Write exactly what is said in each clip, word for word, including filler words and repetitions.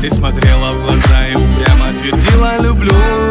Ты смотрела в глаза и упрямо твердила «люблю».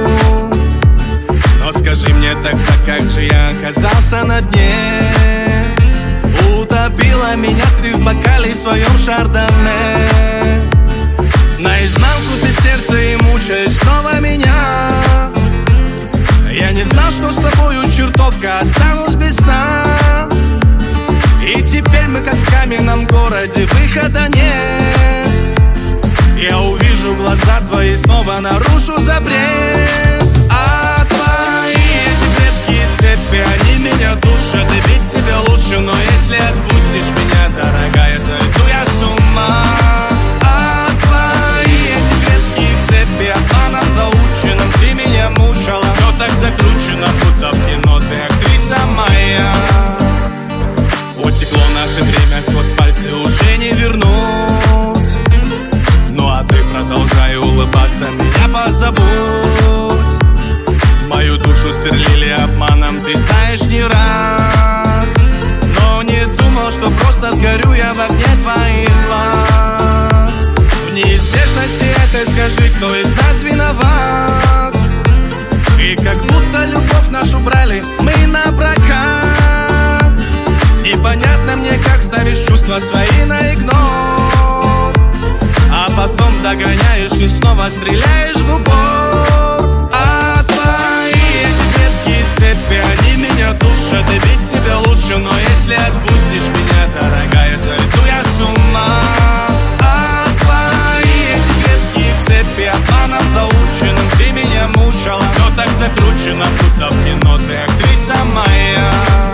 Но скажи мне тогда, как же я оказался на дне? Утопила меня ты в бокале своем шардоне. Наизнанку ты сердце и мучаешь снова меня. Я не знал, что с тобою, чертовка, останусь без сна. И теперь мы как в каменном городе, выхода нет. Я увижу глаза твои, снова нарушу запрет. А твои эти крепкие цепи, они меня душат, и без тебя лучше. Но если отпустишь меня, дорогая, сойду я с ума. А твои эти крепкие цепи, обманом заученным ты меня мучила. Все так закручено, будто в кино ты актриса моя. Утекло наше время, сквозь пальцы уже не вернуть. Ну а ты продолжай улыбаться, меня позабудь. Мою душу сверлили обманом, ты знаешь, не раз. Но не думал, что просто сгорю я в огне твоих глаз. В неизбежности этой скажи, кто из нас виноват. И как будто любовь нашу брали мы на прокат. Непонятно мне, как ставишь чувства свои на игнор, а потом догоняешь и снова стреляешь в упор. А твои эти крепкие цепи, они меня душат, и без тебя лучше. Но если отпустишь меня, дорогая, сойду я с ума. А твои эти крепкие цепи, обманом заученным ты меня мучила. Все так закручено, будто в кино ты актриса моя.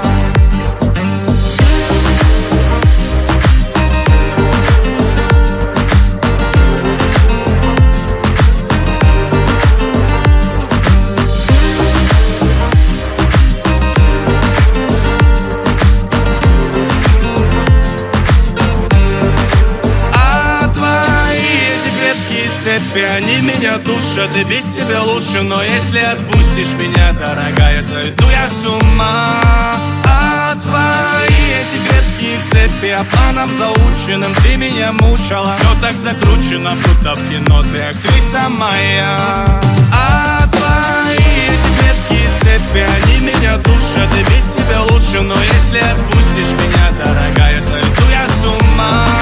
Они меня душат, и без тебя лучше. Но если отпустишь меня, дорогая, сойду я с ума. А твои эти крепкие цепи, обманом заученным ты меня мучила. Все так закручено, будто в кино ты актриса моя. А твои эти крепкие цепи, они меня душат, и без тебя лучше. Но если отпустишь меня, дорогая, сойду я с ума.